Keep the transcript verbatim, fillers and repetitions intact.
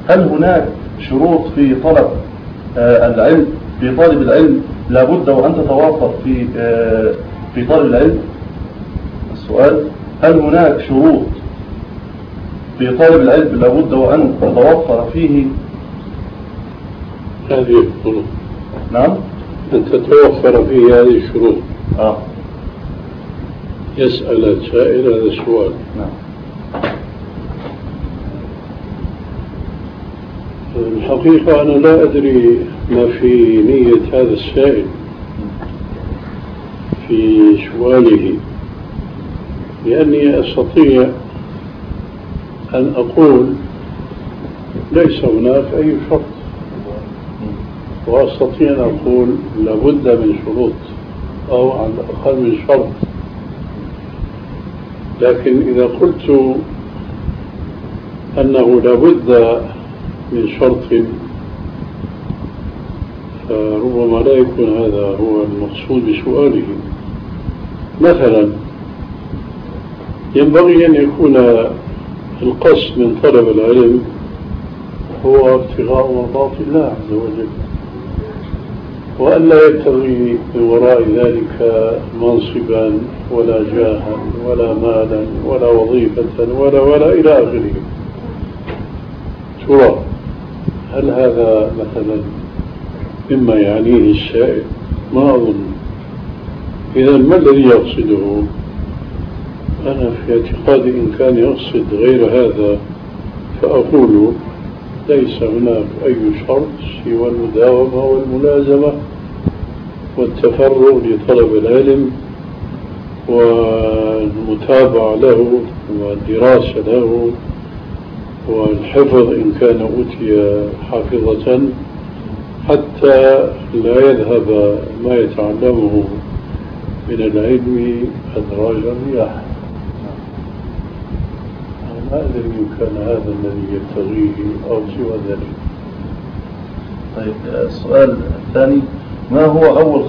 هل هناك شروط في طلب آه العلم في طالب العلم لابد وأن تتوفر في آه في طالب العلم؟ السؤال: هل هناك شروط في طالب العلم لابد وأن تتوفر فيه هذه الشروط؟ نعم، أن تتوفر فيه هذه الشروط. آه. يسأل السائل هذا السؤال. نعم. الحقيقة أنا لا أدري ما في نية هذا السائل في سؤاله، لأني أستطيع أن أقول ليس هناك أي شرط، وأستطيع أن أقول لابد من شروط أو على الأقل من شرط. لكن إذا قلت أنه لابد من شرط فربما لا يكون هذا هو المقصود بسؤاله. مثلا ينبغي أن يكون القصد من طلب العلم هو ابتغاء مرضات الله عز وجل، وأن لا يبتغي من وراء ذلك منصبا ولا جاها ولا مالا ولا وظيفة ولا ولا إلى آخره. ترى هل هذا مثلا مما يعنيه السائل؟ ما أظن. إذا ما الذي يقصده؟ أنا في اعتقادي إن كان يقصد غير هذا فأقول ليس هناك أي شرط سوى المداومة والملازمة والتفرغ لطلب العلم والمتابعة له والدراسة له والحفظ إن كان أوتي حافظة، حتى لا يذهب ما يتعلمه من العلم أدراج الرياح. ما أدري إن كان هذا الذي يبتغيه أو سوى ذلك. طيب، السؤال الثاني: ما هو أول